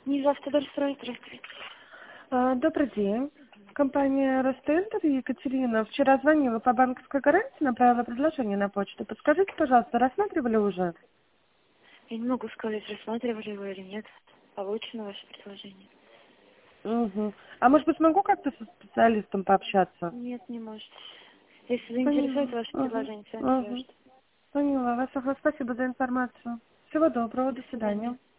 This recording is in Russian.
Нижний автодорстрой, здравствуйте. Добрый день. Компания Ростендер, Екатерина. Вчера звонила по банковской гарантии, направила предложение на почту. Подскажите, пожалуйста, рассматривали уже? Я не могу сказать, рассматривали его или нет. Получено ваше предложение. Угу. А может быть, смогу как-то со специалистом пообщаться? Нет, не можете. Если заинтересует Поняла. ваше Угу. предложение, с вами Угу. свяжутся. Поняла вас. Ага, спасибо за информацию. Всего доброго. До До свидания. свидания.